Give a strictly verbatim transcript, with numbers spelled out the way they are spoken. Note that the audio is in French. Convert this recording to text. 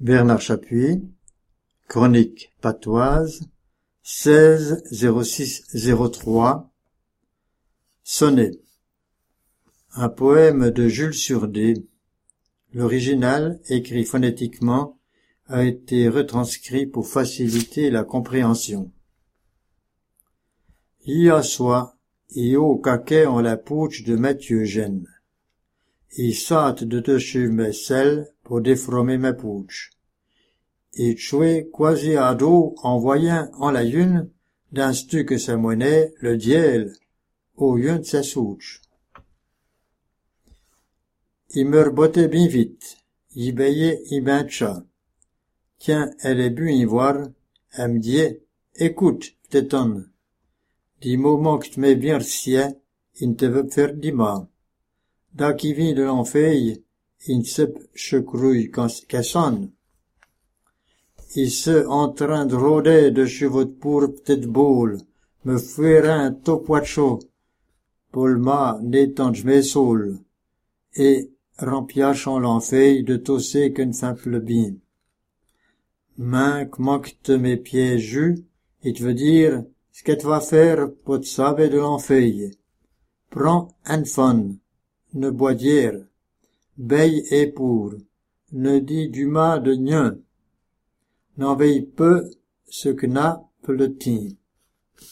Bernard Chapuis, Chronique patoise, seize zéro six zéro trois, Sonnet. Un poème de Jules Surdé. L'original, écrit phonétiquement, a été retranscrit pour faciliter la compréhension. Hier soir, et au caquet en la pouche de Mathieu Gênes. I satt de dessus mes selles pour défromer mes pouches. Et tchoué quasi à dos en voyant en la lune, d'un stu que sa monnaie, le diel, au yun de sa souche. Il me rebottait bien vite, y veillait y ben chat. Tiens, elle est bu y voir, elle me dit, écoute, t'étonne. Du moment que tu m'es bien sien, il ne te veut faire du mal. Da qui vient de l'enfeille, il ne se checrouille qu'à sonne. Il se en train de rôder de chevaux de pourpre petite boule, me fuir un topoacho, pour le mât n'étange mes saules, et rempiachant l'enfeille de tosser qu'une simple bien. Main que manque mes pieds jus, il te veut dire, ce que tu vas faire pour te saber de l'enfeille. Prends un fun, ne bois d'hier, veille et pour, ne dis du mât de nien, n'en veille peu ce que n'a peut le tien.